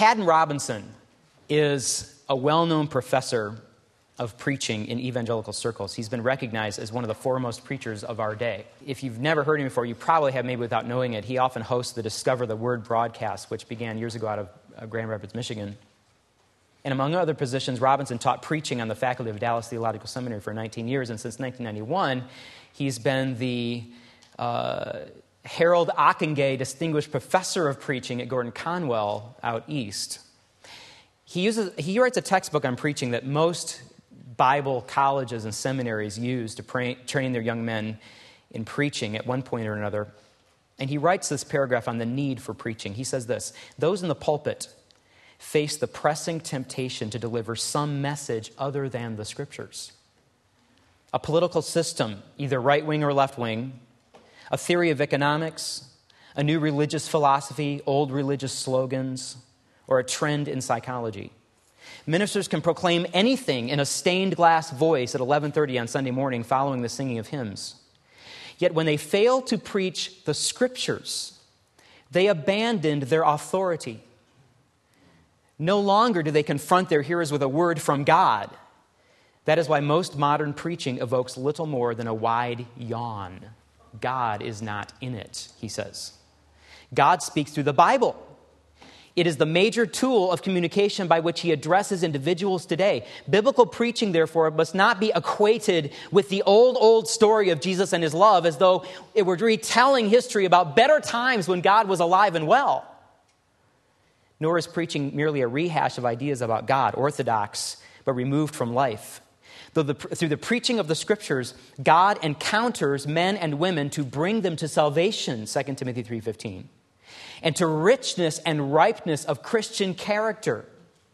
Haddon Robinson is a well-known professor of preaching in evangelical circles. He's been recognized as one of the foremost preachers of our day. If you've never heard him before, you probably have, maybe without knowing it. He often hosts the Discover the Word broadcast, which began years ago out of Grand Rapids, Michigan. And among other positions, Robinson taught preaching on the faculty of Dallas Theological Seminary for 19 years, and since 1991, he's been the Harold Ockenga Distinguished Professor of Preaching at Gordon Conwell out east. He writes a textbook on preaching that most Bible colleges and seminaries use to train their young men in preaching at one point or another. And he writes this paragraph on the need for preaching. He says this: those in the pulpit face the pressing temptation to deliver some message other than the Scriptures. A political system, either right-wing or left-wing, a theory of economics, a new religious philosophy, old religious slogans, or a trend in psychology. Ministers can proclaim anything in a stained glass voice at 11:30 on Sunday morning following the singing of hymns. Yet when they fail to preach the Scriptures, they abandoned their authority. No longer do they confront their hearers with a word from God. That is why most modern preaching evokes little more than a wide yawn. God is not in it, he says. God speaks through the Bible. It is the major tool of communication by which he addresses individuals today. Biblical preaching, therefore, must not be equated with the old story of Jesus and his love as though it were retelling history about better times when God was alive and well. Nor is preaching merely a rehash of ideas about God, orthodox but removed from life. Through the preaching of the Scriptures, God encounters men and women to bring them to salvation, 2 Timothy 3:15. And to richness and ripeness of Christian character.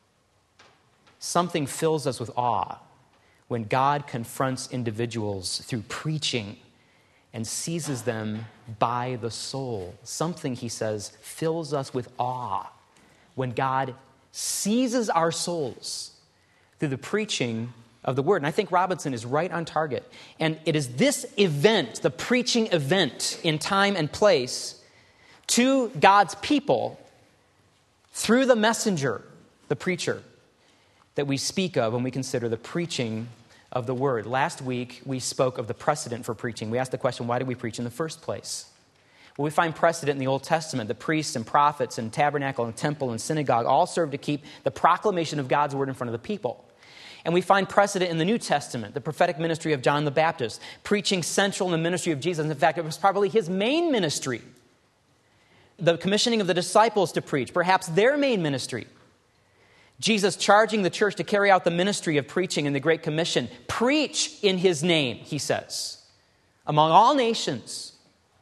Something fills us with awe when God confronts individuals through preaching and seizes them by the soul. Something, he says, fills us with awe when God seizes our souls through the preaching of the Word. And I think Robinson is right on target. And it is this event, the preaching event in time and place, to God's people through the messenger, the preacher, that we speak of when we consider the preaching of the Word. Last week, we spoke of the precedent for preaching. We asked the question, why do we preach in the first place? Well, we find precedent in the Old Testament. The priests and prophets and tabernacle and temple and synagogue all serve to keep the proclamation of God's Word in front of the people. And we find precedent in the New Testament, the prophetic ministry of John the Baptist, preaching central in the ministry of Jesus. In fact, it was probably his main ministry. The commissioning of the disciples to preach, perhaps their main ministry. Jesus charging the church to carry out the ministry of preaching in the Great Commission. Preach in his name, he says, among all nations.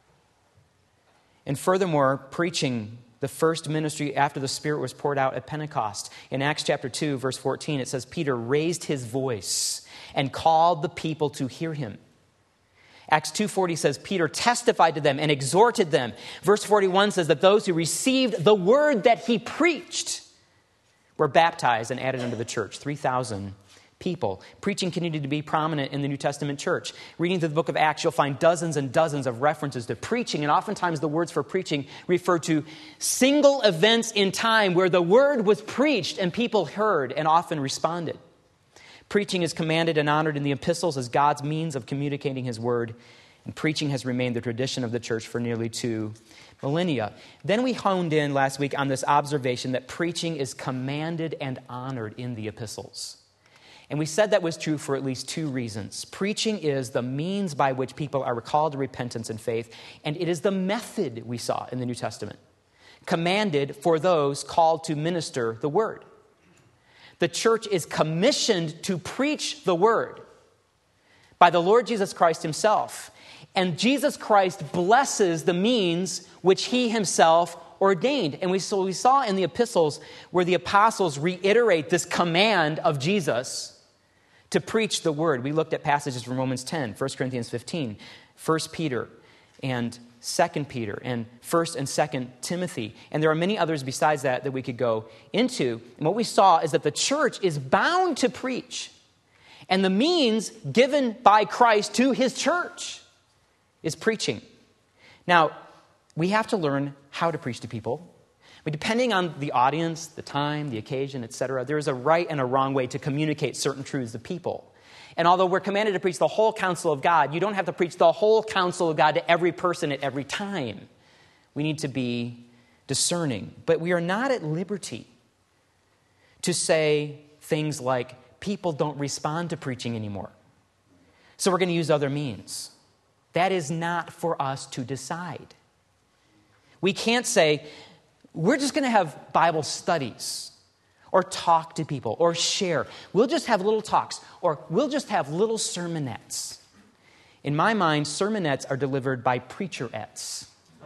And furthermore, preaching the first ministry after the Spirit was poured out at Pentecost. In Acts chapter 2, verse 14, it says, Peter raised his voice and called the people to hear him. Acts 2:40 says, Peter testified to them and exhorted them. Verse 41 says that those who received the word that he preached were baptized and added unto the church. 3,000 people. Preaching continued to be prominent in the New Testament church. Reading through the book of Acts, you'll find dozens and dozens of references to preaching, and oftentimes the words for preaching refer to single events in time where the word was preached and people heard and often responded. Preaching is commanded and honored in the epistles as God's means of communicating his word, and preaching has remained the tradition of the church for nearly 2 millennia. Then we honed in last week on this observation that preaching is commanded and honored in the epistles. And we said that was true for at least 2 reasons. Preaching is the means by which people are called to repentance and faith, and it is the method we saw in the New Testament, commanded for those called to minister the word. The church is commissioned to preach the word by the Lord Jesus Christ himself. And Jesus Christ blesses the means which he himself ordained. And we saw in the epistles where the apostles reiterate this command of Jesus to preach the word. We looked at passages from Romans 10, 1 Corinthians 15, 1 Peter, and 2 Peter, and 1 and 2 Timothy. And there are many others besides that we could go into. And what we saw is that the church is bound to preach. And the means given by Christ to his church is preaching. Now, we have to learn how to preach to people. But depending on the audience, the time, the occasion, etc., there is a right and a wrong way to communicate certain truths to people. And although we're commanded to preach the whole counsel of God, you don't have to preach the whole counsel of God to every person at every time. We need to be discerning. But we are not at liberty to say things like, people don't respond to preaching anymore, so we're going to use other means. That is not for us to decide. We can't say, we're just going to have Bible studies or talk to people or share. We'll just have little talks or we'll just have little sermonettes. In my mind, sermonettes are delivered by preacherettes.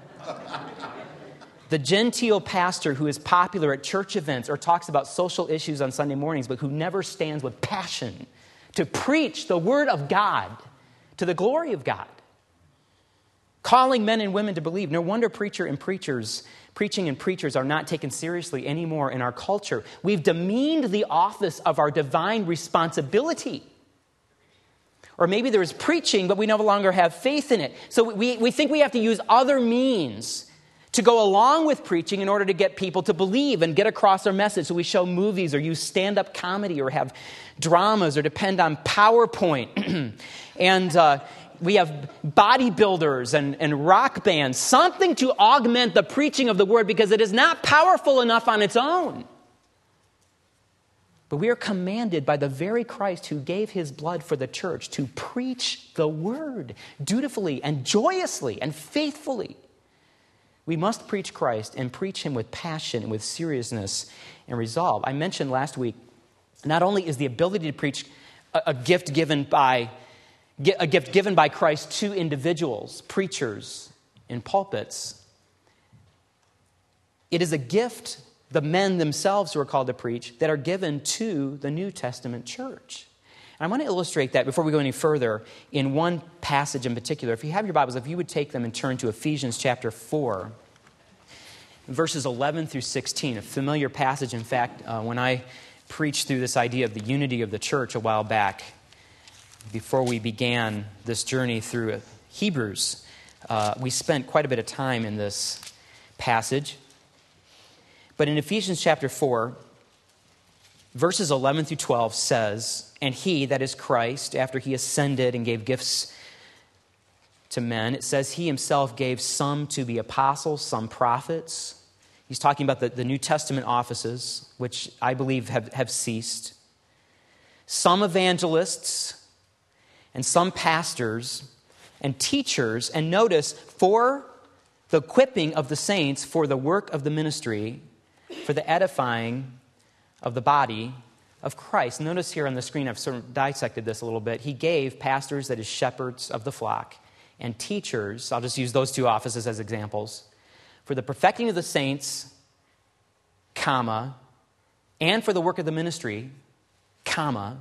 The genteel pastor who is popular at church events or talks about social issues on Sunday mornings, but who never stands with passion to preach the word of God to the glory of God, calling men and women to believe. No wonder preaching and preachers are not taken seriously anymore in our culture. We've demeaned the office of our divine responsibility. Or maybe there is preaching, but we no longer have faith in it. So we think we have to use other means to go along with preaching in order to get people to believe and get across our message. So we show movies or use stand-up comedy or have dramas or depend on PowerPoint. And we have bodybuilders and rock bands, something to augment the preaching of the word because it is not powerful enough on its own. But we are commanded by the very Christ who gave his blood for the church to preach the word dutifully and joyously and faithfully. We must preach Christ and preach him with passion and with seriousness and resolve. I mentioned last week, not only is the ability to preach a gift given by Christ to individuals, preachers in pulpits, it is a gift, the men themselves who are called to preach, that are given to the New Testament church. And I want to illustrate that before we go any further in one passage in particular. If you have your Bibles, if you would take them and turn to Ephesians chapter 4, verses 11 through 16, a familiar passage. In fact, when I preached through this idea of the unity of the church a while back, before we began this journey through Hebrews, we spent quite a bit of time in this passage. But in Ephesians chapter 4, verses 11 through 12 says, "And he," that is Christ, after he ascended and gave gifts to men, it says he himself gave some to be apostles, some prophets. He's talking about the New Testament offices, which I believe have ceased. Some evangelists, and some pastors and teachers, and notice, for the equipping of the saints, for the work of the ministry, for the edifying of the body of Christ. Notice here on the screen, I've sort of dissected this a little bit. He gave pastors, that is shepherds of the flock, and teachers, I'll just use those two offices as examples, for the perfecting of the saints, comma, and for the work of the ministry, comma,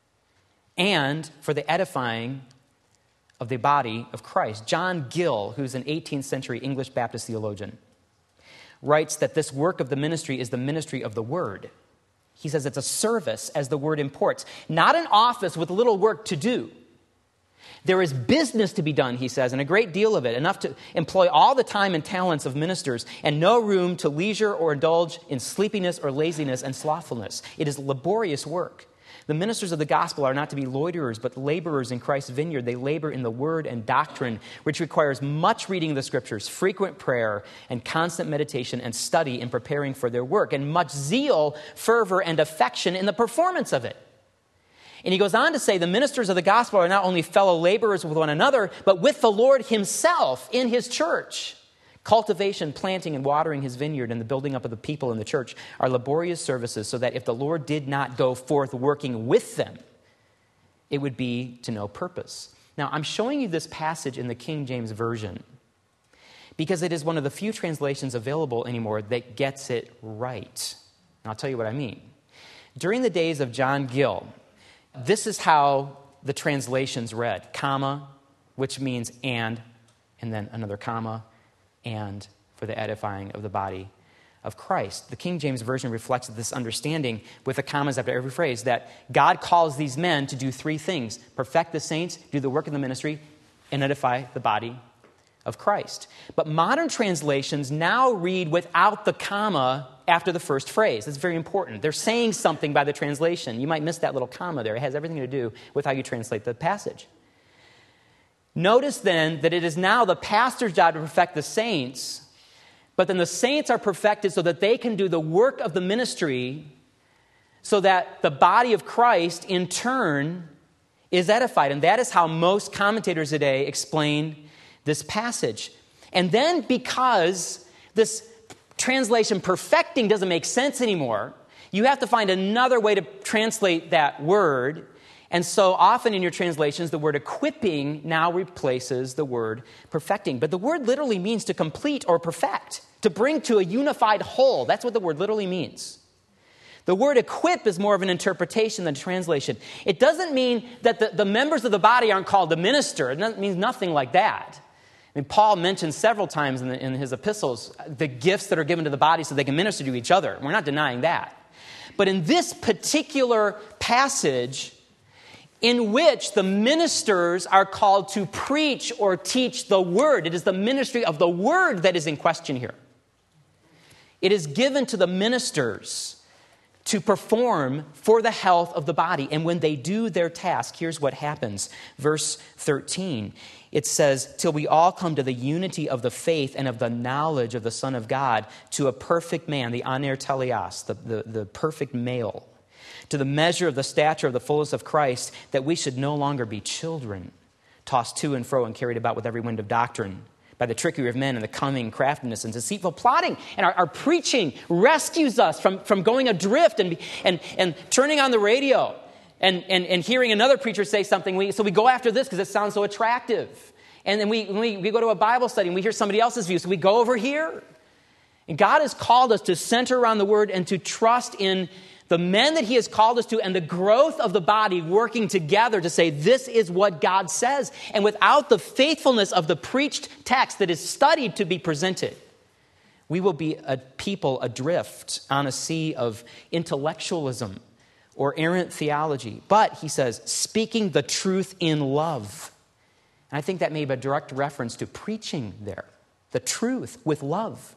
and for the edifying of the body of Christ. John Gill, who's an 18th century English Baptist theologian, writes that this work of the ministry is the ministry of the word. He says it's a service as the word imports, not an office with little work to do. There is business to be done, he says, and a great deal of it, enough to employ all the time and talents of ministers, and no room to leisure or indulge in sleepiness or laziness and slothfulness. It is laborious work. The ministers of the gospel are not to be loiterers, but laborers in Christ's vineyard. They labor in the word and doctrine, which requires much reading of the scriptures, frequent prayer, and constant meditation and study in preparing for their work, and much zeal, fervor, and affection in the performance of it. And he goes on to say the ministers of the gospel are not only fellow laborers with one another, but with the Lord himself in his church. Cultivation, planting, and watering his vineyard and the building up of the people in the church are laborious services, so that if the Lord did not go forth working with them, it would be to no purpose. Now, I'm showing you this passage in the King James Version because it is one of the few translations available anymore that gets it right. And I'll tell you what I mean. During the days of John Gill, this is how the translations read, comma, which means and then another comma, and for the edifying of the body of Christ. The King James Version reflects this understanding with the commas after every phrase that God calls these men to do three things: perfect the saints, do the work of the ministry, and edify the body of Christ. But modern translations now read without the comma after the first phrase. That's very important. They're saying something by the translation. You might miss that little comma there. It has everything to do with how you translate the passage. Notice then that it is now the pastor's job to perfect the saints, but then the saints are perfected so that they can do the work of the ministry, so that the body of Christ in turn is edified. And that is how most commentators today explain this passage. And then because this translation perfecting doesn't make sense anymore, you have to find another way to translate that word. And so often in your translations, the word equipping now replaces the word perfecting. But the word literally means to complete or perfect, to bring to a unified whole. That's what the word literally means. The word equip is more of an interpretation than translation. It doesn't mean that the members of the body aren't called to minister. It means nothing like that. I mean, Paul mentions several times in his epistles the gifts that are given to the body so they can minister to each other. We're not denying that. But in this particular passage, in which the ministers are called to preach or teach the word, it is the ministry of the word that is in question here. It is given to the ministers to perform for the health of the body. And when they do their task, here's what happens. Verse 13, it says, till we all come to the unity of the faith and of the knowledge of the Son of God, to a perfect man, the aner teleos, the perfect male, to the measure of the stature of the fullness of Christ, that we should no longer be children, tossed to and fro and carried about with every wind of doctrine, by the trickery of men and the cunning craftiness and deceitful plotting. And our preaching rescues us from going adrift and turning on the radio and hearing another preacher say something. So we go after this because it sounds so attractive. And then we go to a Bible study and we hear somebody else's view, so we go over here. And God has called us to center around the Word and to trust in the men that He has called us to and the growth of the body working together to say, this is what God says. And without the faithfulness of the preached text that is studied to be presented, we will be a people adrift on a sea of intellectualism or errant theology. But, he says, speaking the truth in love. And I think that may be a direct reference to preaching there. The truth with love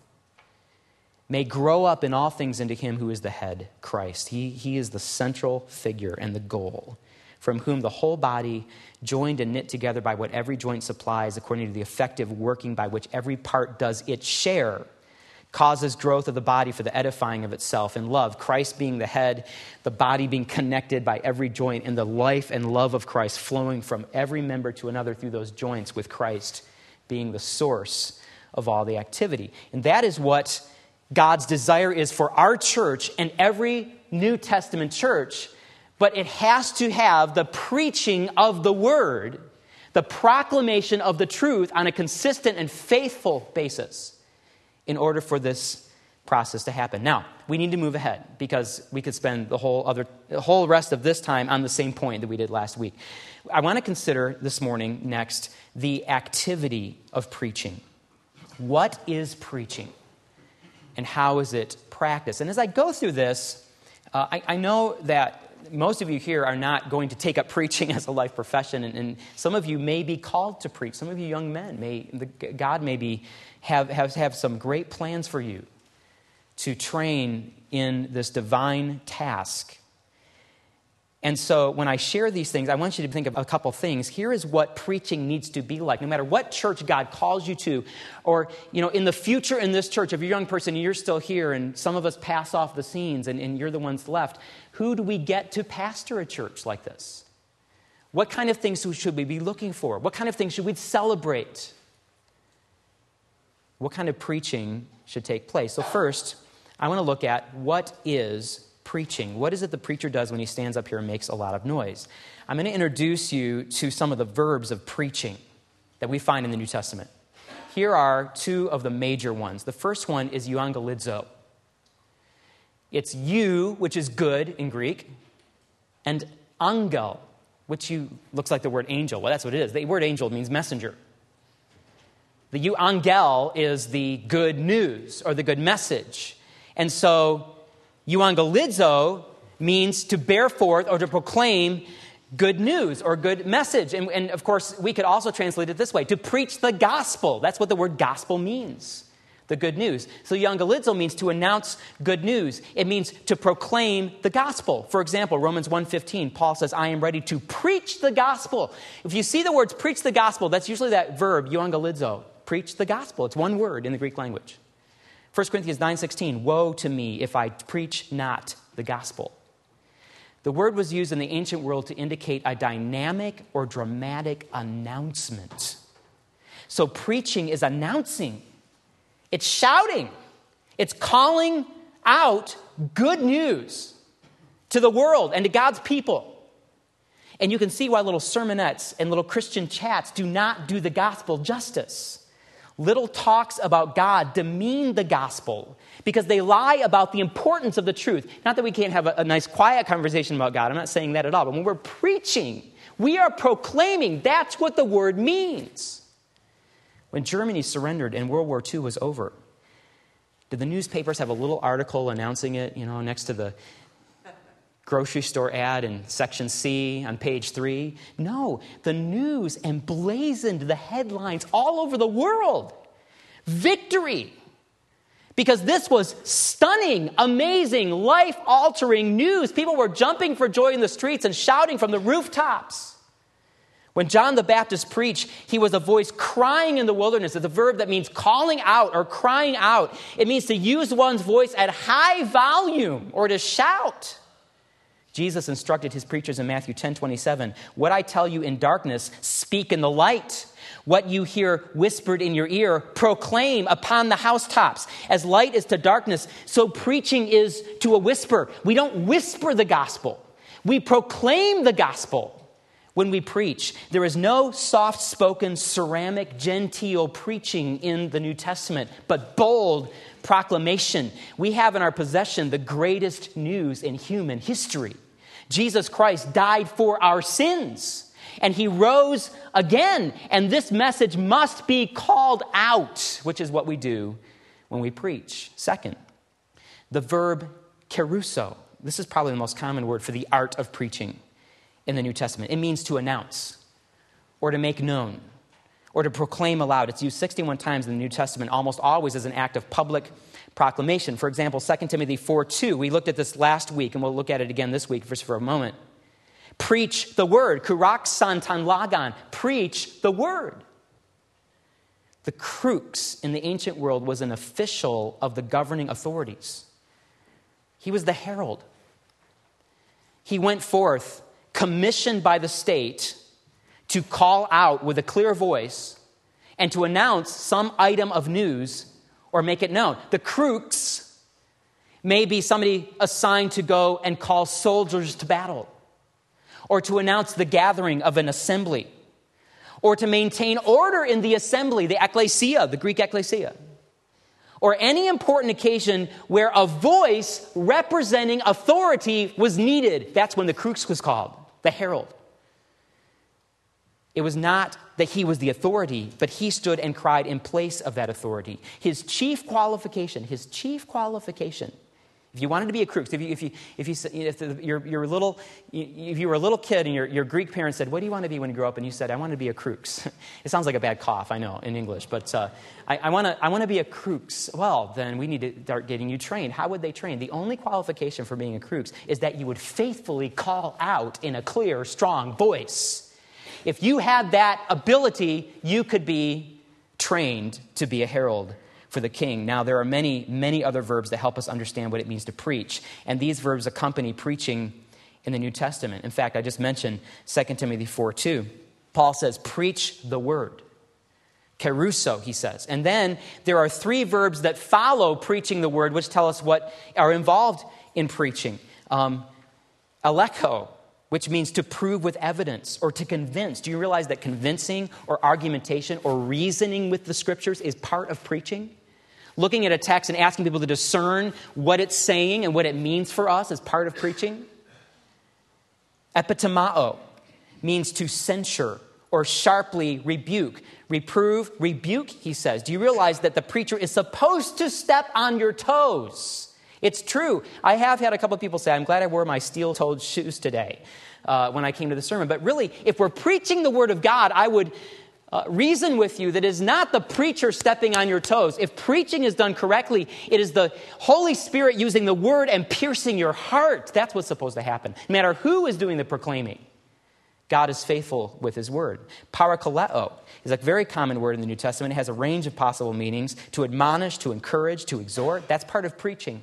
may grow up in all things into Him who is the head, Christ. He is the central figure and the goal, from whom the whole body, joined and knit together by what every joint supplies, according to the effective working by which every part does its share, causes growth of the body for the edifying of itself in love. Christ being the head, the body being connected by every joint, and the life and love of Christ flowing from every member to another through those joints, with Christ being the source of all the activity. And that is what God's desire is for our church and every New Testament church, but it has to have the preaching of the word, the proclamation of the truth on a consistent and faithful basis in order for this process to happen. Now, we need to move ahead because we could spend the whole rest of this time on the same point that we did last week. I want to consider this morning next the activity of preaching. What is preaching? And how is it practiced? And as I go through this, I know that most of you here are not going to take up preaching as a life profession, and some of you may be called to preach. Some of you young men, God may have some great plans for you to train in this divine task. And so when I share these things, I want you to think of a couple things. Here is what preaching needs to be like, no matter what church God calls you to. Or, in the future in this church, if you're a young person and you're still here and some of us pass off the scenes and you're the ones left, who do we get to pastor a church like this? What kind of things should we be looking for? What kind of things should we celebrate? What kind of preaching should take place? So first, I want to look at what is preaching. What is it the preacher does when he stands up here and makes a lot of noise? I'm going to introduce you to some of the verbs of preaching that we find in the New Testament. Here are two of the major ones. The first one is euangelizo. It's you, which is good in Greek, and angel, which looks like the word angel. Well, that's what it is. The word angel means messenger. The euangel is the good news or the good message. And so euangelizo means to bear forth or to proclaim good news or good message. And of course, we could also translate it this way, to preach the gospel. That's what the word gospel means, the good news. So euangelizo means to announce good news. It means to proclaim the gospel. For example, Romans 1:15, Paul says, I am ready to preach the gospel. If you see the words preach the gospel, that's usually that verb, euangelizo, preach the gospel. It's one word in the Greek language. 1 Corinthians 9:16, woe to me if I preach not the gospel. The word was used in the ancient world to indicate a dynamic or dramatic announcement. So preaching is announcing. It's shouting. It's calling out good news to the world and to God's people. And you can see why little sermonettes and little Christian chats do not do the gospel justice. Little talks about God demean the gospel because they lie about the importance of the truth. Not that we can't have a nice quiet conversation about God. I'm not saying that at all. But when we're preaching, we are proclaiming. That's what the word means. When Germany surrendered and World War II was over, did the newspapers have a little article announcing it, next to the grocery store ad in section C on page 3? No, the news emblazoned the headlines all over the world. Victory. Because this was stunning, amazing, life-altering news. People were jumping for joy in the streets and shouting from the rooftops. When John the Baptist preached, he was a voice crying in the wilderness. It's a verb that means calling out or crying out. It means to use one's voice at high volume or to shout. Jesus instructed his preachers in Matthew 10:27, what I tell you in darkness, speak in the light. What you hear whispered in your ear, proclaim upon the housetops. As light is to darkness, so preaching is to a whisper. We don't whisper the gospel. We proclaim the gospel when we preach. There is no soft-spoken, ceramic, genteel preaching in the New Testament, but bold proclamation. We have in our possession the greatest news in human history. Jesus Christ died for our sins, and he rose again. And this message must be called out, which is what we do when we preach. Second, the verb kerusso. This is probably the most common word for the art of preaching in the New Testament. It means to announce or to make known or to proclaim aloud. It's used 61 times in the New Testament, almost always as an act of public proclamation. For example, 2 Timothy 4:2. We looked at this last week, and we'll look at it again this week just for a moment. Preach the word. Kuraksan tan lagan. Preach the word. The crux in the ancient world was an official of the governing authorities. He was the herald. He went forth, commissioned by the state, to call out with a clear voice and to announce some item of news or make it known. The crux may be somebody assigned to go and call soldiers to battle, or to announce the gathering of an assembly, or to maintain order in the assembly, the ecclesia, the Greek ecclesia, or any important occasion where a voice representing authority was needed. That's when the crux was called, the herald. It was not that he was the authority, but he stood and cried in place of that authority. His chief qualification, if you wanted to be a crux, if you were a little kid and your Greek parents said, what do you want to be when you grow up? And you said, I want to be a crux. It sounds like a bad cough, I know, in English, but I want to be a crux. Well, then we need to start getting you trained. How would they train? The only qualification for being a crux is that you would faithfully call out in a clear, strong voice. If you had that ability, you could be trained to be a herald for the king. Now, there are many, many other verbs that help us understand what it means to preach. And these verbs accompany preaching in the New Testament. In fact, I just mentioned 2 Timothy 4:2. Paul says, preach the word. Kerusso, he says. And then there are 3 verbs that follow preaching the word, which tell us what are involved in preaching. Aleko, which means to prove with evidence or to convince. Do you realize that convincing or argumentation or reasoning with the scriptures is part of preaching? Looking at a text and asking people to discern what it's saying and what it means for us is part of preaching. Epitemao means to censure or sharply rebuke. Reprove, rebuke, he says. Do you realize that the preacher is supposed to step on your toes It's true. I have had a couple of people say, I'm glad I wore my steel-toed shoes today when I came to the sermon. But really, if we're preaching the Word of God, I would reason with you that it is not the preacher stepping on your toes. If preaching is done correctly, it is the Holy Spirit using the Word and piercing your heart. That's what's supposed to happen. No matter who is doing the proclaiming, God is faithful with His Word. Parakaleo is a very common word in the New Testament. It has a range of possible meanings: to admonish, to encourage, to exhort. That's part of preaching.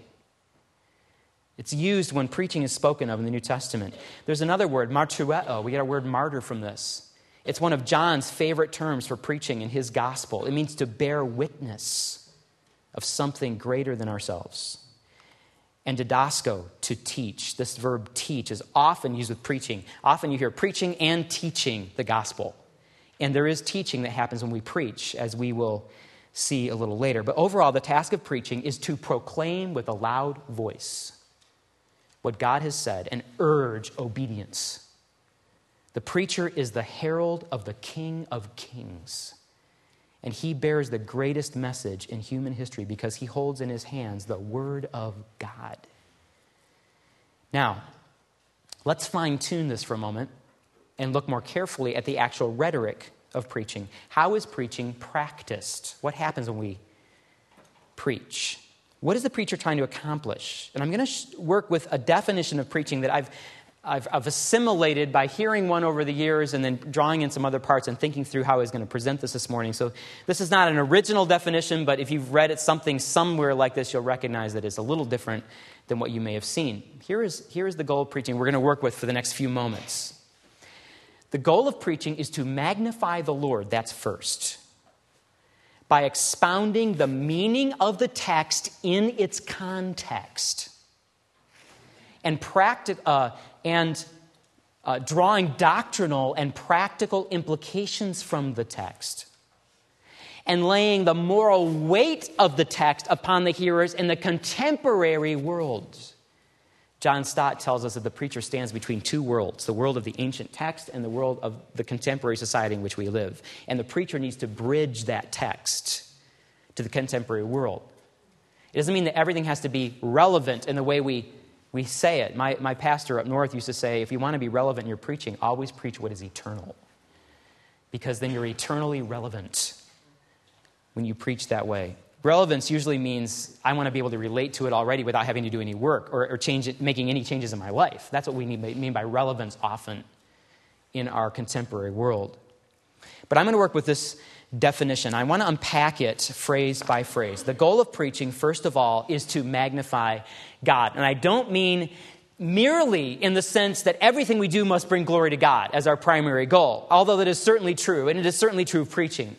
It's used when preaching is spoken of in the New Testament. There's another word, martueo. We get our word martyr from this. It's one of John's favorite terms for preaching in his gospel. It means to bear witness of something greater than ourselves. And didasko, to teach. This verb teach is often used with preaching. Often you hear preaching and teaching the gospel. And there is teaching that happens when we preach, as we will see a little later. But overall, the task of preaching is to proclaim with a loud voice what God has said and urge obedience. The preacher is the herald of the King of Kings. And he bears the greatest message in human history because he holds in his hands the Word of God. Now, let's fine-tune this for a moment and look more carefully at the actual rhetoric of preaching. How is preaching practiced? What happens when we preach? What is the preacher trying to accomplish? And I'm going to work with a definition of preaching that I've assimilated by hearing one over the years and then drawing in some other parts and thinking through how I was going to present this morning. So this is not an original definition, but if you've read it something somewhere like this, you'll recognize that it's a little different than what you may have seen. Here is the goal of preaching we're going to work with for the next few moments. The goal of preaching is to magnify the Lord. That's first. By expounding the meaning of the text in its context. And drawing doctrinal and practical implications from the text. And laying the moral weight of the text upon the hearers in the contemporary world. John Stott tells us that the preacher stands between two worlds, the world of the ancient text and the world of the contemporary society in which we live. And the preacher needs to bridge that text to the contemporary world. It doesn't mean that everything has to be relevant in the way we say it. My pastor up north used to say, if you want to be relevant in your preaching, always preach what is eternal. Because then you're eternally relevant when you preach that way. Relevance usually means I want to be able to relate to it already without having to do any work or change it, making any changes in my life. That's what we mean by relevance often in our contemporary world. But I'm going to work with this definition. I want to unpack it phrase by phrase. The goal of preaching, first of all, is to magnify God. And I don't mean merely in the sense that everything we do must bring glory to God as our primary goal, although that is certainly true, and it is certainly true of preaching.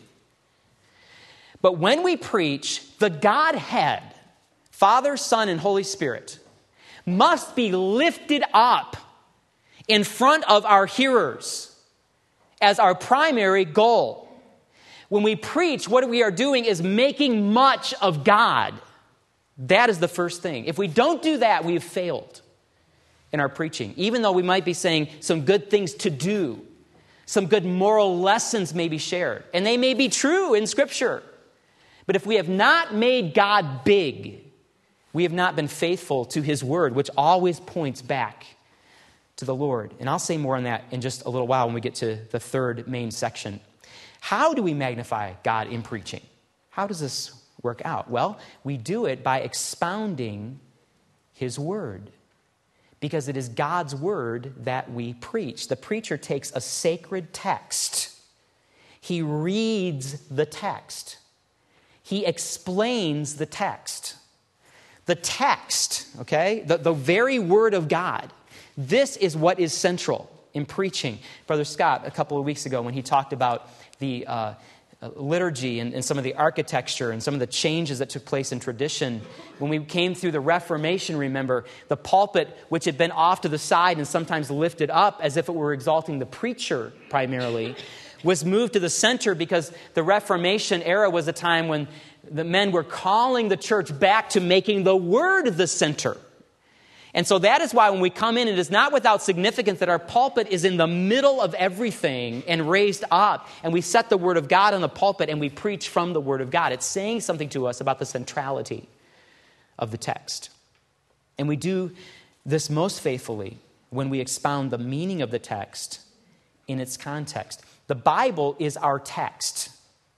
But when we preach, the Godhead, Father, Son, and Holy Spirit, must be lifted up in front of our hearers as our primary goal. When we preach, what we are doing is making much of God. That is the first thing. If we don't do that, we have failed in our preaching. Even though we might be saying some good things to do, some good moral lessons may be shared, and they may be true in Scripture. But if we have not made God big, we have not been faithful to His Word, which always points back to the Lord. And I'll say more on that in just a little while when we get to the third main section. How do we magnify God in preaching? How does this work out? Well, we do it by expounding His Word, because it is God's Word that we preach. The preacher takes a sacred text. He reads the text. He explains the text. The text, okay, the very Word of God. This is what is central in preaching. Brother Scott, a couple of weeks ago, when he talked about the liturgy and some of the architecture and some of the changes that took place in tradition. When we came through the Reformation, remember, the pulpit, which had been off to the side and sometimes lifted up as if it were exalting the preacher primarily, was moved to the center because the Reformation era was a time when the men were calling the church back to making the Word the center. And so that is why when we come in, it is not without significance that our pulpit is in the middle of everything and raised up. And we set the Word of God on the pulpit and we preach from the Word of God. It's saying something to us about the centrality of the text. And we do this most faithfully when we expound the meaning of the text in its context. The Bible is our text.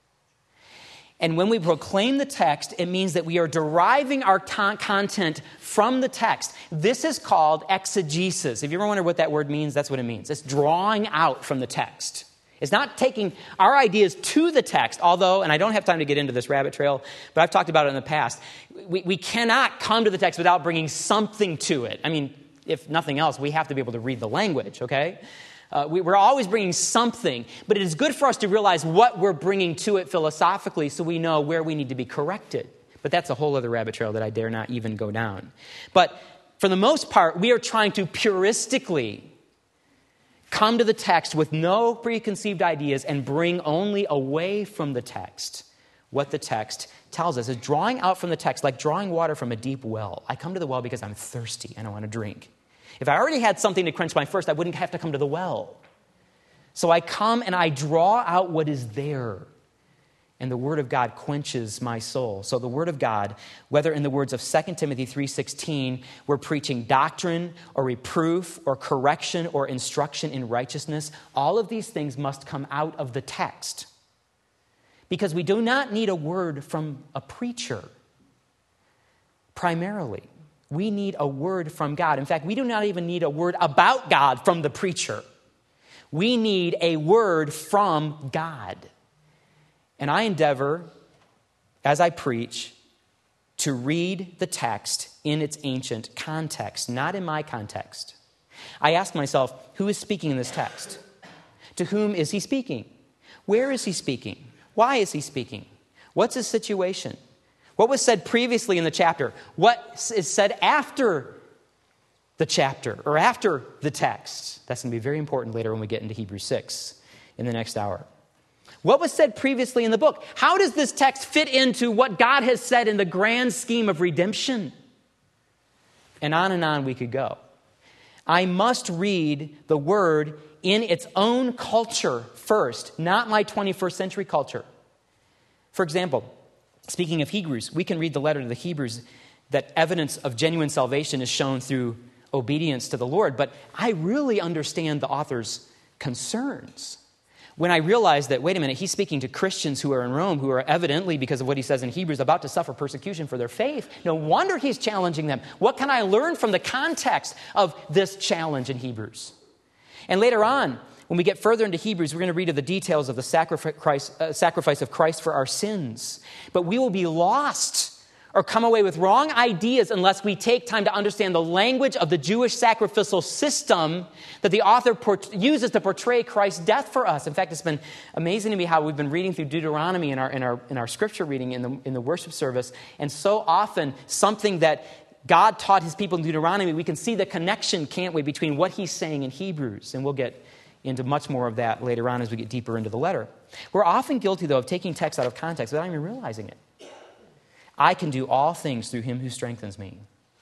And when we proclaim the text, it means that we are deriving our content from the text. This is called exegesis. If you ever wonder what that word means, that's what it means. It's drawing out from the text. It's not taking our ideas to the text, although, and I don't have time to get into this rabbit trail, but I've talked about it in the past. We cannot come to the text without bringing something to it. I mean, if nothing else, we have to be able to read the language, okay? We're always bringing something, but it is good for us to realize what we're bringing to it philosophically so we know where we need to be corrected. But that's a whole other rabbit trail that I dare not even go down. But for the most part, we are trying to puristically come to the text with no preconceived ideas and bring only away from the text what the text tells us. It's drawing out from the text like drawing water from a deep well. I come to the well because I'm thirsty and I want to drink. If I already had something to quench my thirst, I wouldn't have to come to the well. So I come and I draw out what is there. And the Word of God quenches my soul. So the Word of God, whether in the words of 2 Timothy 3:16, we're preaching doctrine or reproof or correction or instruction in righteousness, all of these things must come out of the text. Because we do not need a word from a preacher, primarily. We need a word from God. In fact, we do not even need a word about God from the preacher. We need a word from God. And I endeavor, as I preach, to read the text in its ancient context, not in my context. I ask myself, who is speaking in this text? To whom is he speaking? Where is he speaking? Why is he speaking? What's his situation? What was said previously in the chapter? What is said after the chapter or after the text? That's going to be very important later when we get into Hebrews 6 in the next hour. What was said previously in the book? How does this text fit into what God has said in the grand scheme of redemption? And on we could go. I must read the word in its own culture first, not my 21st century culture. For example, speaking of Hebrews, we can read the letter to the Hebrews that evidence of genuine salvation is shown through obedience to the Lord, but I really understand the author's concerns. When I realize that, wait a minute, he's speaking to Christians who are in Rome, who are evidently, because of what he says in Hebrews, about to suffer persecution for their faith. No wonder he's challenging them. What can I learn from the context of this challenge in Hebrews? And later on, when we get further into Hebrews, we're going to read of the details of the sacrifice of Christ for our sins. But we will be lost or come away with wrong ideas unless we take time to understand the language of the Jewish sacrificial system that the author uses to portray Christ's death for us. In fact, it's been amazing to me how we've been reading through Deuteronomy in our scripture reading in the worship service, and so often something that God taught his people in Deuteronomy, we can see the connection, can't we, between what he's saying in Hebrews, and we'll get into much more of that later on as we get deeper into the letter. We're often guilty, though, of taking text out of context without even realizing it. I can do all things through him who strengthens me.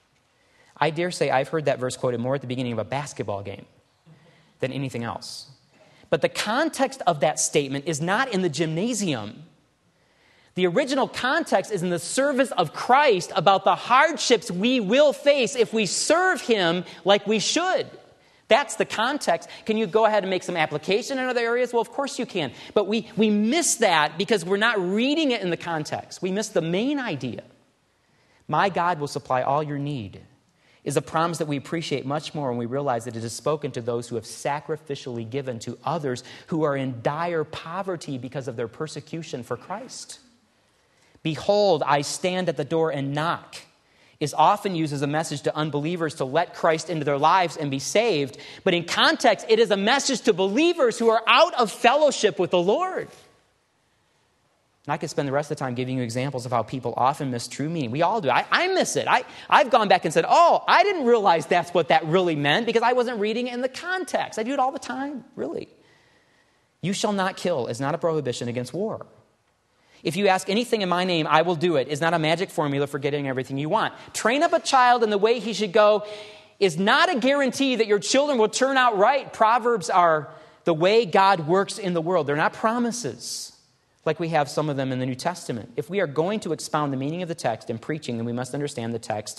I dare say I've heard that verse quoted more at the beginning of a basketball game than anything else. But the context of that statement is not in the gymnasium. The original context is in the service of Christ about the hardships we will face if we serve him like we should. That's the context. Can you go ahead and make some application in other areas? Well, of course you can. But we miss that because we're not reading it in the context. We miss the main idea. My God will supply all your need is a promise that we appreciate much more when we realize that it is spoken to those who have sacrificially given to others who are in dire poverty because of their persecution for Christ. Behold, I stand at the door and knock is often used as a message to unbelievers to let Christ into their lives and be saved. But in context, it is a message to believers who are out of fellowship with the Lord. And I could spend the rest of the time giving you examples of how people often miss true meaning. We all do. I miss it. I've gone back and said, I didn't realize that's what that really meant because I wasn't reading it in the context. I do it all the time, really. You shall not kill is not a prohibition against war. If you ask anything in my name, I will do it. It's not a magic formula for getting everything you want. Train up a child in the way he should go is not a guarantee that your children will turn out right. Proverbs are the way God works in the world. They're not promises like we have some of them in the New Testament. If we are going to expound the meaning of the text in preaching, then we must understand the text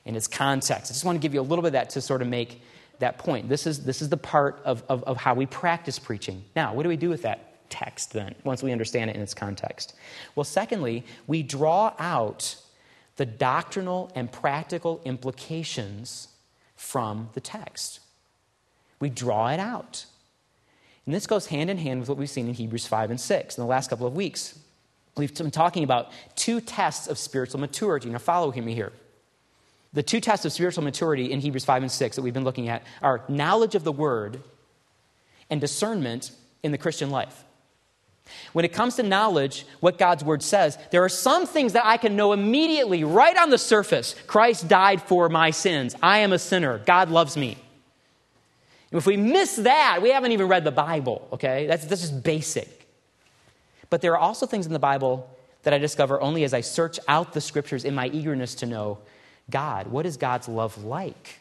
in its context. I just want to give you a little bit of that to sort of make that point. This is the part of how we practice preaching. Now, what do we do with that text then, once we understand it in its context? Well, secondly, we draw out the doctrinal and practical implications from the text. We draw it out. And this goes hand in hand with what we've seen in Hebrews 5 and 6 in the last couple of weeks. We've been talking about two tests of spiritual maturity. Now follow me here. The two tests of spiritual maturity in Hebrews 5 and 6 that we've been looking at are knowledge of the Word and discernment in the Christian life. When it comes to knowledge, what God's Word says, there are some things that I can know immediately, right on the surface. Christ died for my sins. I am a sinner. God loves me. And if we miss that, we haven't even read the Bible, okay? That's just basic. But there are also things in the Bible that I discover only as I search out the Scriptures in my eagerness to know God. What is God's love like?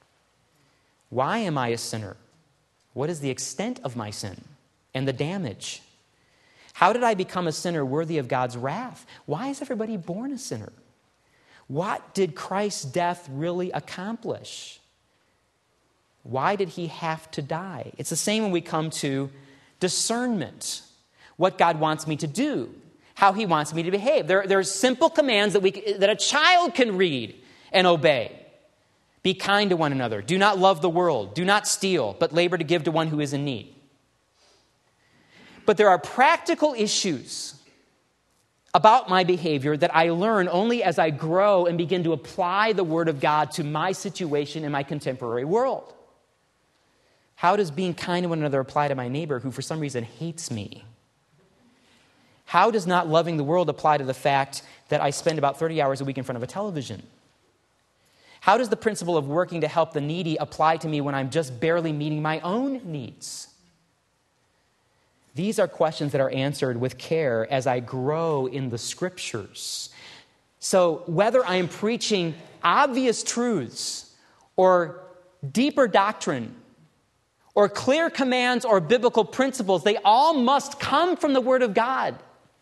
Why am I a sinner? What is the extent of my sin and the damage? How did I become a sinner worthy of God's wrath? Why is everybody born a sinner? What did Christ's death really accomplish? Why did he have to die? It's the same when we come to discernment. What God wants me to do. How he wants me to behave. There are simple commands that a child can read and obey. Be kind to one another. Do not love the world. Do not steal, but labor to give to one who is in need. But there are practical issues about my behavior that I learn only as I grow and begin to apply the Word of God to my situation in my contemporary world. How does being kind to one another apply to my neighbor who for some reason hates me? How does not loving the world apply to the fact that I spend about 30 hours a week in front of a television? How does the principle of working to help the needy apply to me when I'm just barely meeting my own needs? These are questions that are answered with care as I grow in the Scriptures. So whether I am preaching obvious truths or deeper doctrine or clear commands or biblical principles, they all must come from the Word of God.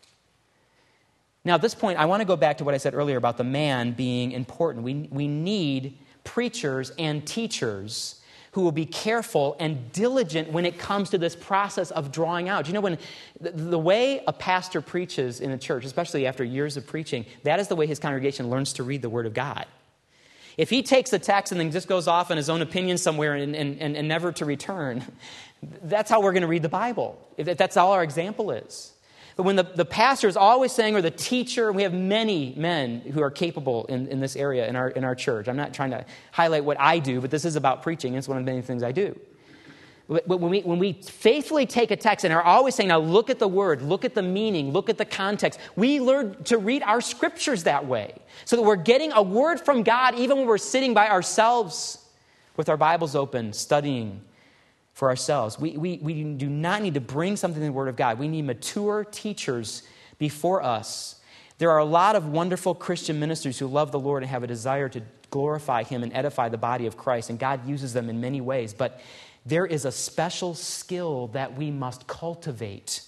Now, at this point, I want to go back to what I said earlier about the man being important. We need preachers and teachers who will be careful and diligent when it comes to this process of drawing out. You know, when the way a pastor preaches in a church, especially after years of preaching, that is the way his congregation learns to read the Word of God. If he takes the text and then just goes off on his own opinion somewhere and never to return, that's how we're going to read the Bible. If that's all our example is. But when the pastor is always saying, or the teacher, and we have many men who are capable in this area in our church. I'm not trying to highlight what I do, but this is about preaching. It's one of the many things I do. But when we faithfully take a text and are always saying, now look at the word, look at the meaning, look at the context, we learn to read our Scriptures that way. So that we're getting a word from God even when we're sitting by ourselves with our Bibles open, studying for ourselves. We do not need to bring something to the Word of God. We need mature teachers before us. There are a lot of wonderful Christian ministers who love the Lord and have a desire to glorify Him and edify the body of Christ, and God uses them in many ways. But there is a special skill that we must cultivate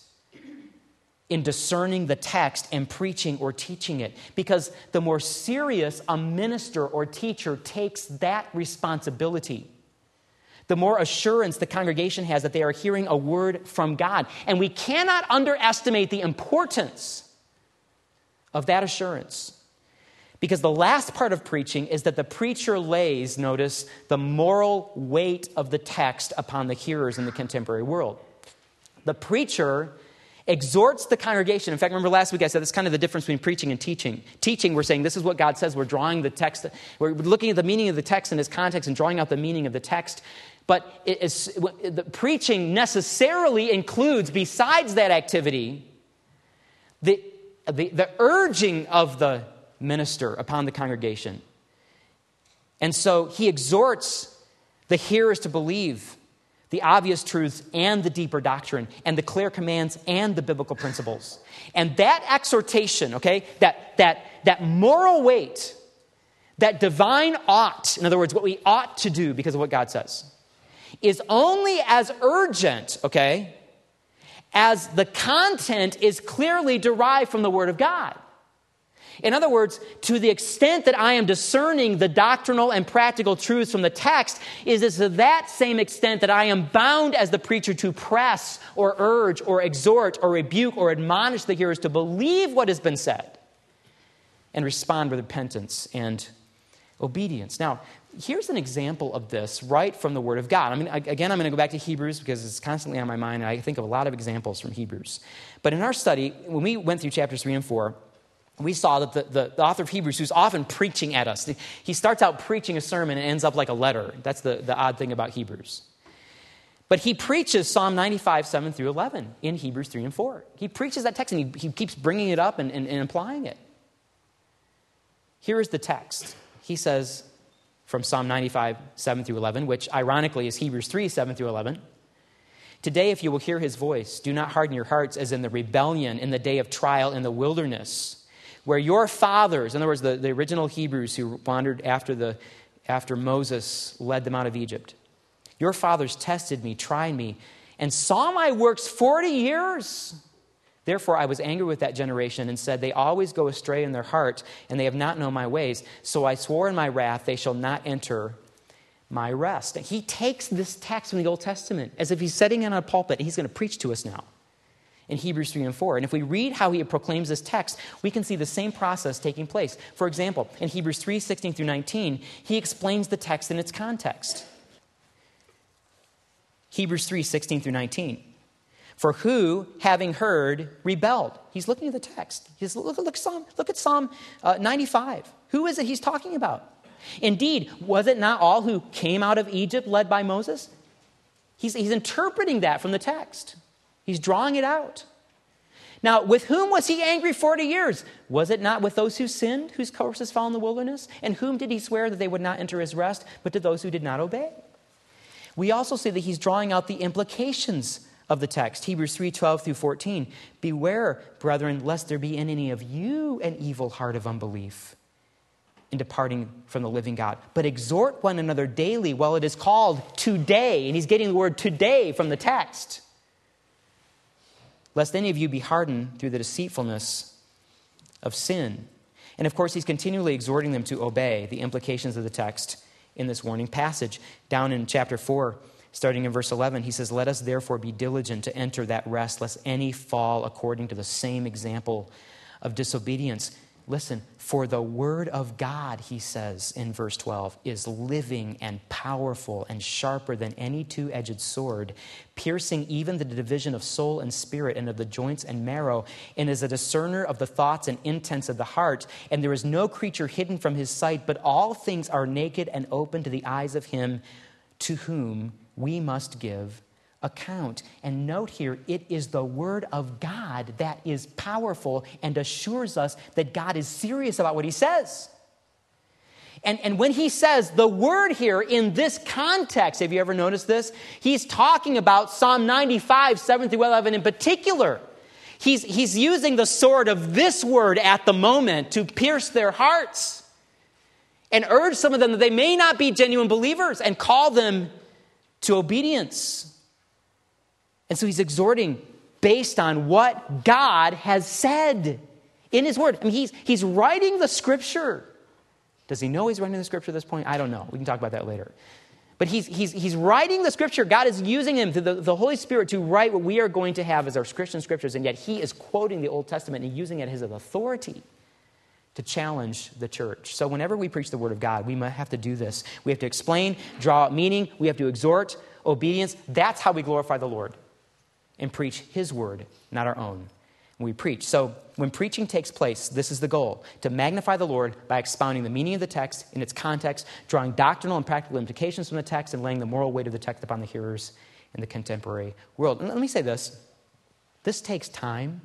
in discerning the text and preaching or teaching it. Because the more serious a minister or teacher takes that responsibility, the more assurance the congregation has that they are hearing a word from God. And we cannot underestimate the importance of that assurance. Because the last part of preaching is that the preacher lays, notice, the moral weight of the text upon the hearers in the contemporary world. The preacher exhorts the congregation. In fact, remember last week I said that's kind of the difference between preaching and teaching. Teaching, we're saying this is what God says. We're drawing the text. We're looking at the meaning of the text in its context and drawing out the meaning of the text. But the preaching necessarily includes, besides that activity, the urging of the minister upon the congregation. And so he exhorts the hearers to believe the obvious truths and the deeper doctrine and the clear commands and the biblical principles. And that exhortation, okay, that moral weight, that divine ought, in other words, what we ought to do because of what God says, is only as urgent, okay, as the content is clearly derived from the Word of God. In other words, to the extent that I am discerning the doctrinal and practical truths from the text, is to that same extent that I am bound as the preacher to press or urge or exhort or rebuke or admonish the hearers to believe what has been said and respond with repentance and obedience. Now, here's an example of this right from the Word of God. Again, I'm going to go back to Hebrews because it's constantly on my mind, and I think of a lot of examples from Hebrews. But in our study, when we went through chapters 3 and 4, we saw that the author of Hebrews, who's often preaching at us, he starts out preaching a sermon and ends up like a letter. That's the odd thing about Hebrews. But he preaches Psalm 95, 7 through 11 in Hebrews 3 and 4. He preaches that text and he keeps bringing it up and applying it. Here is the text. He says from Psalm 95, 7 through 11, which ironically is Hebrews 3, 7 through 11. Today, if you will hear his voice, do not harden your hearts as in the rebellion in the day of trial in the wilderness, where your fathers, in other words, the original Hebrews who wandered after Moses led them out of Egypt, your fathers tested me, tried me, and saw my works 40 years. Therefore, I was angry with that generation and said, they always go astray in their heart, and they have not known my ways. So I swore in my wrath, they shall not enter my rest. And he takes this text from the Old Testament as if he's sitting in a pulpit, and he's going to preach to us now in Hebrews 3 and 4. And if we read how he proclaims this text, we can see the same process taking place. For example, in Hebrews 3, 16 through 19, he explains the text in its context. Hebrews 3, 16 through 19. For who, having heard, rebelled? He's looking at the text. Look at Psalm 95. Who is it he's talking about? Indeed, was it not all who came out of Egypt led by Moses? He's interpreting that from the text. He's drawing it out. Now, with whom was he angry 40 years? Was it not with those who sinned, whose corpses fell in the wilderness? And whom did he swear that they would not enter his rest, but to those who did not obey? We also see that he's drawing out the implications of the text. Hebrews 3, 12 through 14. Beware, brethren, lest there be in any of you an evil heart of unbelief in departing from the living God. But exhort one another daily while it is called today. And he's getting the word today from the text. Lest any of you be hardened through the deceitfulness of sin. And of course, he's continually exhorting them to obey the implications of the text in this warning passage. Down in chapter 4, starting in verse 11, he says, let us therefore be diligent to enter that rest, lest any fall according to the same example of disobedience. Listen, for the word of God, he says in verse 12, is living and powerful and sharper than any two-edged sword, piercing even the division of soul and spirit and of the joints and marrow, and is a discerner of the thoughts and intents of the heart. And there is no creature hidden from his sight, but all things are naked and open to the eyes of him to whom we must give account. And note here, it is the word of God that is powerful and assures us that God is serious about what he says. And when he says the word here in this context, have you ever noticed this? He's talking about Psalm 95, 7 through 11 in particular. He's using the sword of this word at the moment to pierce their hearts and urge some of them that they may not be genuine believers and call them to obedience. And so he's exhorting based on what God has said in his word. I mean, he's writing the scripture. Does he know he's writing the scripture at this point? I don't know. We can talk about that later. But he's writing the scripture. God is using him, the Holy Spirit, to write what we are going to have as our Christian scriptures. And yet he is quoting the Old Testament and using it as an authority to challenge the church. So whenever we preach the word of God, we might have to do this. We have to explain, draw out meaning. We have to exhort obedience. That's how we glorify the Lord and preach his word, not our own. We preach. So when preaching takes place, this is the goal: to magnify the Lord by expounding the meaning of the text in its context, drawing doctrinal and practical implications from the text, and laying the moral weight of the text upon the hearers in the contemporary world. And let me say this. This takes time.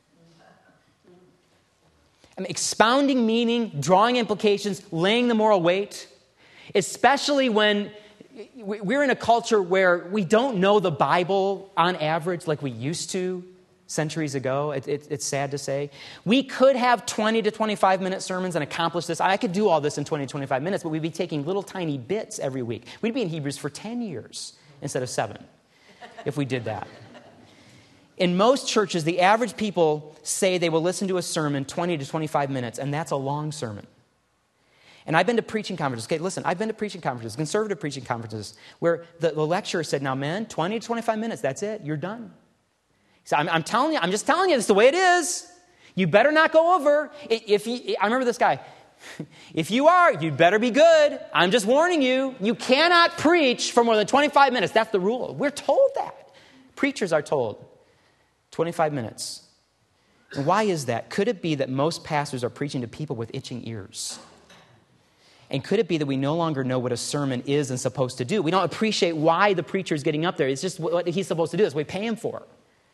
I mean, expounding meaning, drawing implications, laying the moral weight, especially when we're in a culture where we don't know the Bible on average like we used to centuries ago. It's sad to say. We could have 20 to 25-minute sermons and accomplish this. I could do all this in 20 to 25 minutes, but we'd be taking little tiny bits every week. We'd be in Hebrews for 10 years instead of 7 if we did that. In most churches, the average people say they will listen to a sermon 20 to 25 minutes, and that's a long sermon. And I've been to preaching conferences. Okay, listen, I've been to preaching conferences, conservative preaching conferences, where the lecturer said, now, man, 20 to 25 minutes, that's it. You're done. So I'm telling you, I'm just telling you, this is the way it is. You better not go over. I remember this guy. If you are, you'd better be good. I'm just warning you. You cannot preach for more than 25 minutes. That's the rule. We're told that. Preachers are told 25 minutes. And why is that? Could it be that most pastors are preaching to people with itching ears? And could it be that we no longer know what a sermon is and supposed to do? We don't appreciate why the preacher is getting up there. It's just what he's supposed to do. That's what we pay him for.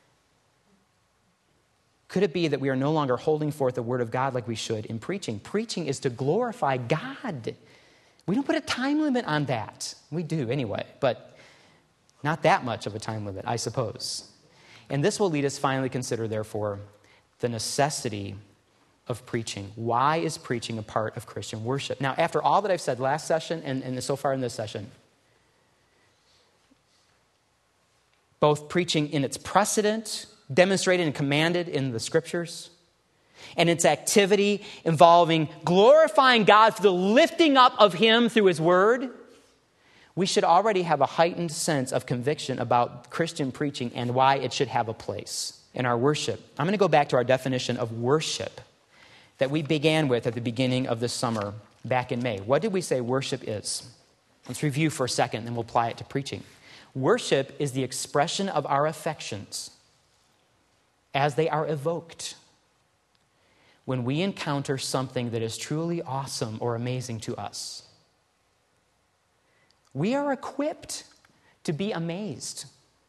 Could it be that we are no longer holding forth the word of God like we should in preaching? Preaching is to glorify God. We don't put a time limit on that. We do anyway, but not that much of a time limit, I suppose. And this will lead us finally to consider, therefore, the necessity of preaching. Why is preaching a part of Christian worship? Now, after all that I've said last session and so far in this session, both preaching in its precedent, demonstrated and commanded in the scriptures, and its activity involving glorifying God for the lifting up of him through his word, we should already have a heightened sense of conviction about Christian preaching and why it should have a place in our worship. I'm going to go back to our definition of worship that we began with at the beginning of this summer back in May. What did we say worship is? Let's review for a second, then we'll apply it to preaching. Worship is the expression of our affections as they are evoked when we encounter something that is truly awesome or amazing to us. We are equipped to be amazed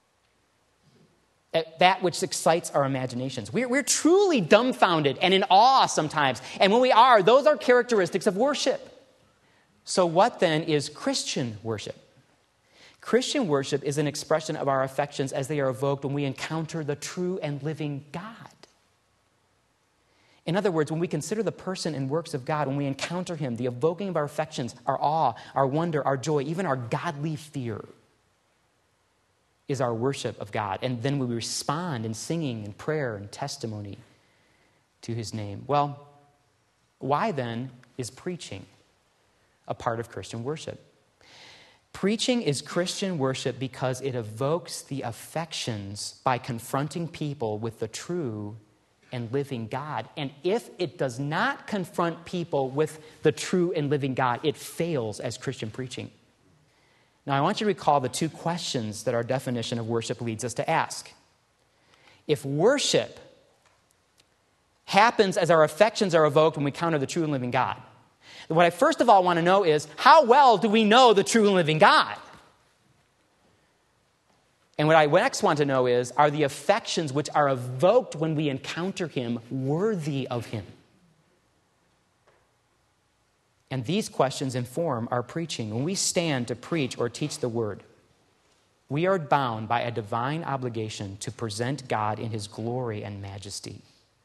at that which excites our imaginations. We're truly dumbfounded and in awe sometimes. And when we are, those are characteristics of worship. So what then is Christian worship? Christian worship is an expression of our affections as they are evoked when we encounter the true and living God. In other words, when we consider the person and works of God, when we encounter him, the evoking of our affections, our awe, our wonder, our joy, even our godly fear is our worship of God. And then we respond in singing and prayer and testimony to his name. Well, why then is preaching a part of Christian worship? Preaching is Christian worship because it evokes the affections by confronting people with the true and living God. And if it does not confront people with the true and living God, it fails as Christian preaching. Now, I want you to recall the two questions that our definition of worship leads us to ask. If worship happens as our affections are evoked when we encounter the true and living God, what I first of all want to know is, how well do we know the true and living God? And what I next want to know is, are the affections which are evoked when we encounter him worthy of him? And these questions inform our preaching. When we stand to preach or teach the word, we are bound by a divine obligation to present God in his glory and majesty,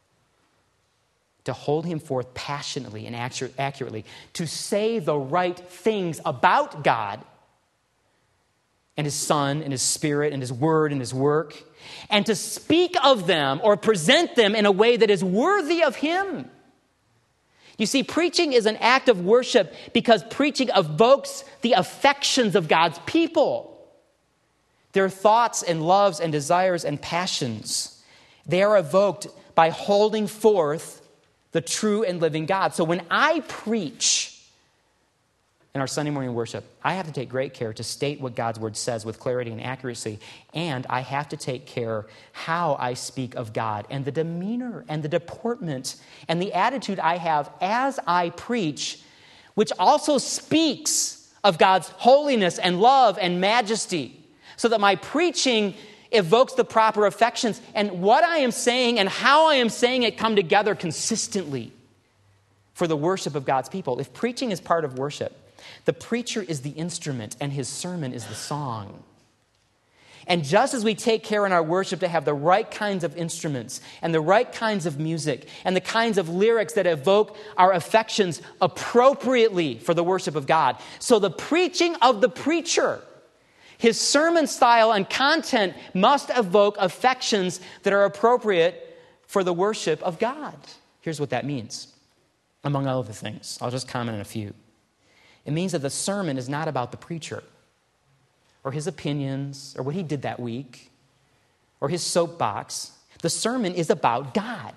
to hold him forth passionately and accurately, to say the right things about God and his Son and his Spirit and his word and his work, and to speak of them or present them in a way that is worthy of him. You see, preaching is an act of worship because preaching evokes the affections of God's people. Their thoughts and loves and desires and passions. They are evoked by holding forth the true and living God. So when I preach in our Sunday morning worship, I have to take great care to state what God's word says with clarity and accuracy, and I have to take care how I speak of God and the demeanor and the deportment and the attitude I have as I preach, which also speaks of God's holiness and love and majesty, so that my preaching evokes the proper affections, and what I am saying and how I am saying it come together consistently for the worship of God's people. If preaching is part of worship, the preacher is the instrument and his sermon is the song. And just as we take care in our worship to have the right kinds of instruments and the right kinds of music and the kinds of lyrics that evoke our affections appropriately for the worship of God, so the preaching of the preacher His sermon style and content must evoke affections that are appropriate for the worship of God. Here's what that means, among other things. I'll just comment on a few. It means that the sermon is not about the preacher or his opinions or what he did that week or his soapbox. The sermon is about God.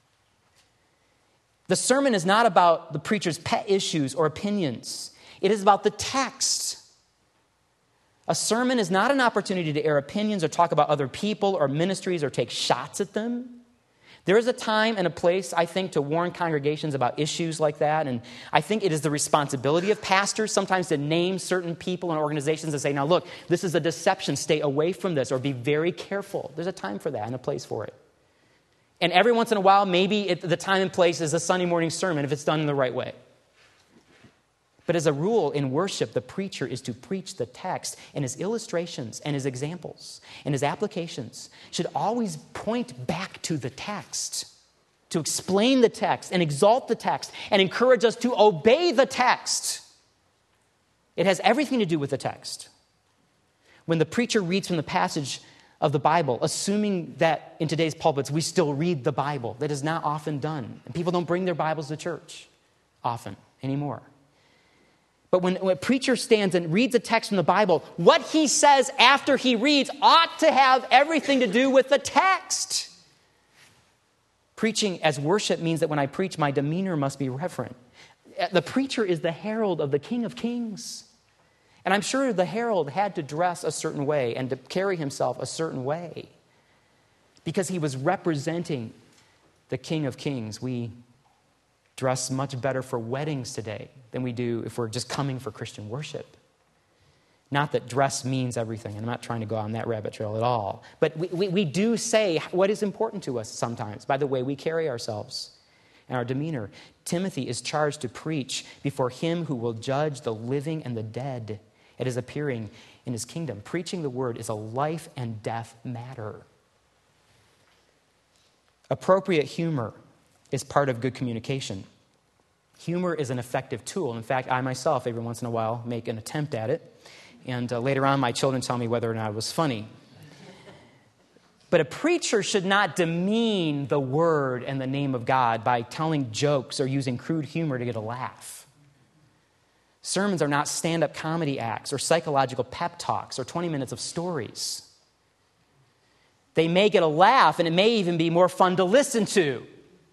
The sermon is not about the preacher's pet issues or opinions. It is about the text. A sermon is not an opportunity to air opinions or talk about other people or ministries or take shots at them. There is a time and a place, I think, to warn congregations about issues like that. And I think it is the responsibility of pastors sometimes to name certain people and organizations and say, now look, this is a deception. Stay away from this or be very careful. There's a time for that and a place for it. And every once in a while, maybe the time and place is a Sunday morning sermon if it's done in the right way. But as a rule in worship, the preacher is to preach the text, and his illustrations and his examples and his applications should always point back to the text, to explain the text and exalt the text and encourage us to obey the text. It has everything to do with the text. When the preacher reads from the passage of the Bible, assuming that in today's pulpits we still read the Bible, that is not often done. And people don't bring their Bibles to church often anymore. But when a preacher stands and reads a text from the Bible, what he says after he reads ought to have everything to do with the text. Preaching as worship means that when I preach, my demeanor must be reverent. The preacher is the herald of the King of Kings. And I'm sure the herald had to dress a certain way and to carry himself a certain way because he was representing the King of Kings. We dress much better for weddings today than we do if we're just coming for Christian worship. Not that dress means everything, and I'm not trying to go on that rabbit trail at all. But we do say what is important to us sometimes by the way we carry ourselves and our demeanor. Timothy is charged to preach before him who will judge the living and the dead at his appearing in his kingdom. Preaching the word is a life and death matter. Appropriate humor is part of good communication. Humor is an effective tool. In fact, I myself, every once in a while, make an attempt at it. And later on, my children tell me whether or not it was funny. But a preacher should not demean the word and the name of God by telling jokes or using crude humor to get a laugh. Sermons are not stand-up comedy acts or psychological pep talks or 20 minutes of stories. They may get a laugh, and it may even be more fun to listen to.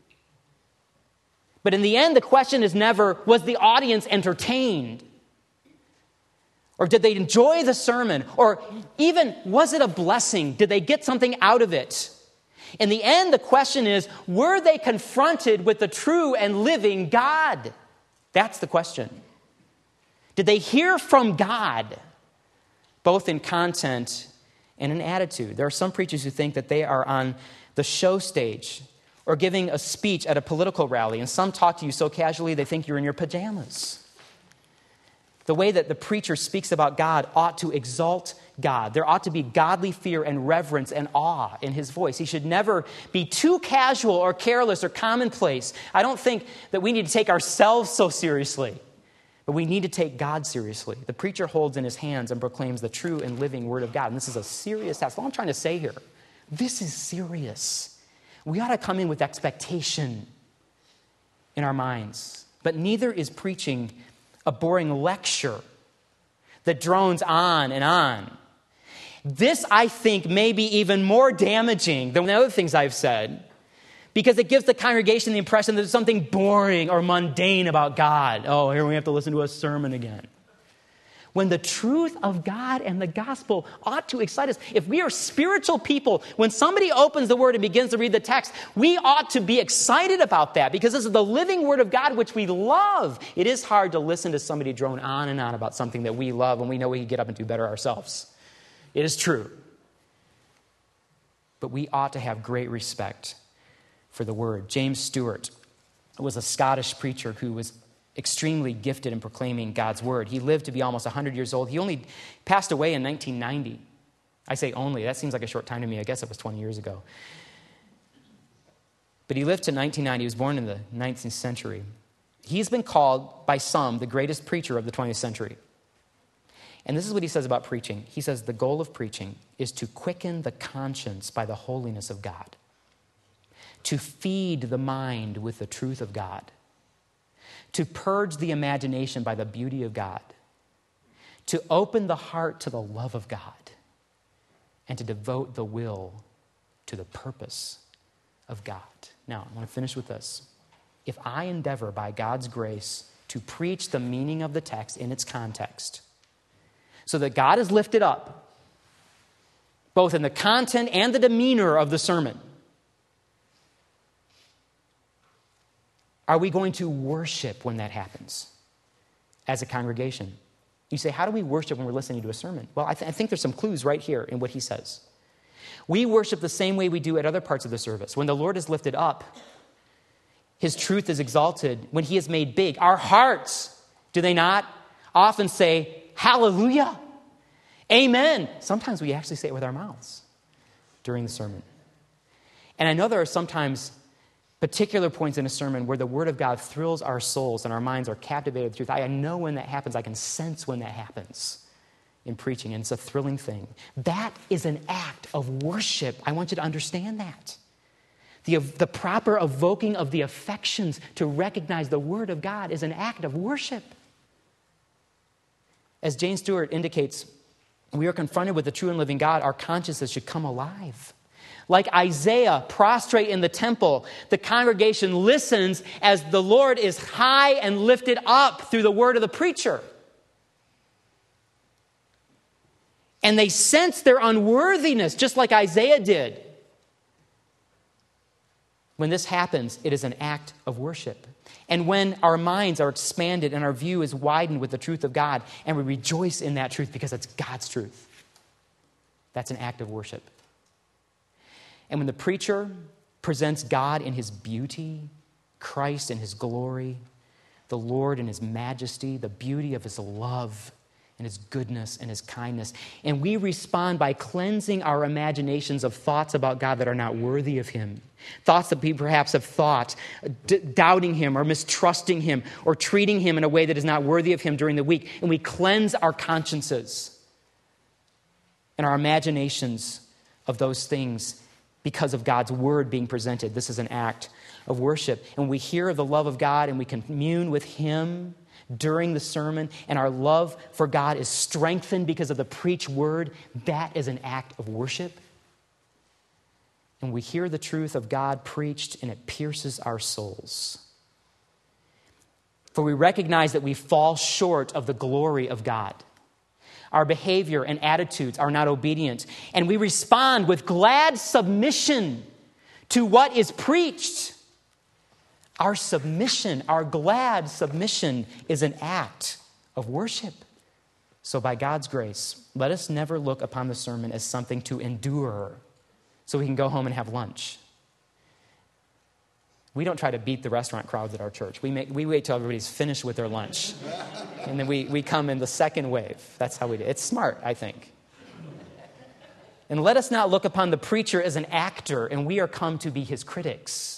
But in the end, the question is never, was the audience entertained? Or did they enjoy the sermon? Or even, was it a blessing? Did they get something out of it? In the end, the question is, were they confronted with the true and living God? That's the question. Did they hear from God, both in content and in attitude? There are some preachers who think that they are on the show stage or giving a speech at a political rally, and some talk to you so casually they think you're in your pajamas. The way that the preacher speaks about God ought to exalt God. There ought to be godly fear and reverence and awe in his voice. He should never be too casual or careless or commonplace. I don't think that we need to take ourselves so seriously, but we need to take God seriously. The preacher holds in his hands and proclaims the true and living word of God, and this is a serious task. All I'm trying to say here, this is serious. We ought to come in with expectation in our minds. But neither is preaching a boring lecture that drones on and on. This, I think, may be even more damaging than the other things I've said because it gives the congregation the impression that there's something boring or mundane about God. Oh, here we have to listen to a sermon again. When the truth of God and the gospel ought to excite us. If we are spiritual people, when somebody opens the word and begins to read the text, we ought to be excited about that because this is the living word of God which we love. It is hard to listen to somebody drone on and on about something that we love and we know we can get up and do better ourselves. It is true. But we ought to have great respect for the word. James Stewart was a Scottish preacher who was extremely gifted in proclaiming God's word. He lived to be almost 100 years old. He only passed away in 1990. I say only. That seems like a short time to me. I guess it was 20 years ago. But he lived to 1990. He was born in the 19th century. He's been called by some the greatest preacher of the 20th century. And this is what he says about preaching. He says the goal of preaching is to quicken the conscience by the holiness of God, to feed the mind with the truth of God, to purge the imagination by the beauty of God, to open the heart to the love of God, and to devote the will to the purpose of God. Now, I want to finish with this. If I endeavor by God's grace to preach the meaning of the text in its context, so that God is lifted up, both in the content and the demeanor of the sermon, are we going to worship when that happens as a congregation? You say, how do we worship when we're listening to a sermon? Well, I think there's some clues right here in what he says. We worship the same way we do at other parts of the service. When the Lord is lifted up, his truth is exalted. When he is made big, our hearts, do they not often say, hallelujah, amen? Sometimes we actually say it with our mouths during the sermon. And I know there are sometimes particular points in a sermon where the Word of God thrills our souls and our minds are captivated with truth. I know when that happens. I can sense when that happens in preaching, and it's a thrilling thing. That is an act of worship. I want you to understand that. The proper evoking of the affections to recognize the Word of God is an act of worship. As Jane Stewart indicates, we are confronted with the true and living God. Our consciences should come alive. Like Isaiah, prostrate in the temple, the congregation listens as the Lord is high and lifted up through the word of the preacher. And they sense their unworthiness, just like Isaiah did. When this happens, it is an act of worship. And when our minds are expanded and our view is widened with the truth of God, and we rejoice in that truth because it's God's truth, that's an act of worship. And when the preacher presents God in his beauty, Christ in his glory, the Lord in his majesty, the beauty of his love and his goodness and his kindness, and we respond by cleansing our imaginations of thoughts about God that are not worthy of him, thoughts that we perhaps have thought, doubting him or mistrusting him or treating him in a way that is not worthy of him during the week, and we cleanse our consciences and our imaginations of those things because of God's word being presented. This is an act of worship. And we hear of the love of God and we commune with him during the sermon, and our love for God is strengthened because of the preached word. That is an act of worship. And we hear the truth of God preached, and it pierces our souls. For we recognize that we fall short of the glory of God. Our behavior and attitudes are not obedient, and we respond with glad submission to what is preached. Our submission, our glad submission, is an act of worship. So by God's grace, let us never look upon the sermon as something to endure so we can go home and have lunch. We don't try to beat the restaurant crowds at our church. We wait till everybody's finished with their lunch. And then we come in the second wave. That's how we do it. It's smart, I think. And let us not look upon the preacher as an actor, and we are come to be his critics.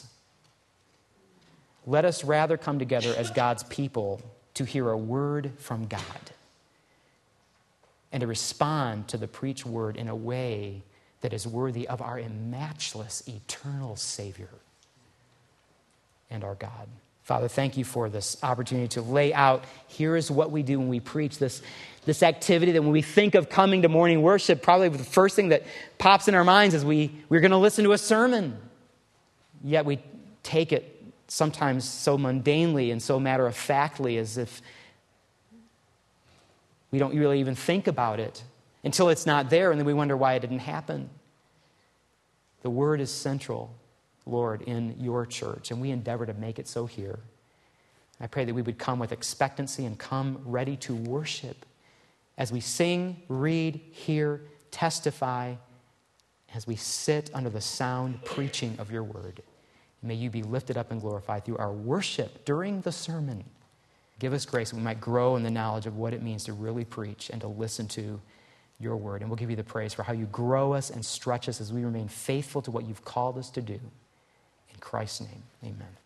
Let us rather come together as God's people to hear a word from God and to respond to the preached word in a way that is worthy of our matchless, eternal Savior and our God. Father, thank you for this opportunity to lay out, here is what we do when we preach, this activity that when we think of coming to morning worship, probably the first thing that pops in our minds is we're going to listen to a sermon. Yet we take it sometimes so mundanely and so matter-of-factly as if we don't really even think about it until it's not there, and then we wonder why it didn't happen. The word is central, Lord, in your church, and we endeavor to make it so here. I pray that we would come with expectancy and come ready to worship as we sing, read, hear, testify, as we sit under the sound preaching of your word. May you be lifted up and glorified through our worship during the sermon. Give us grace that we might grow in the knowledge of what it means to really preach and to listen to your word. And we'll give you the praise for how you grow us and stretch us as we remain faithful to what you've called us to do. In Christ's name, amen.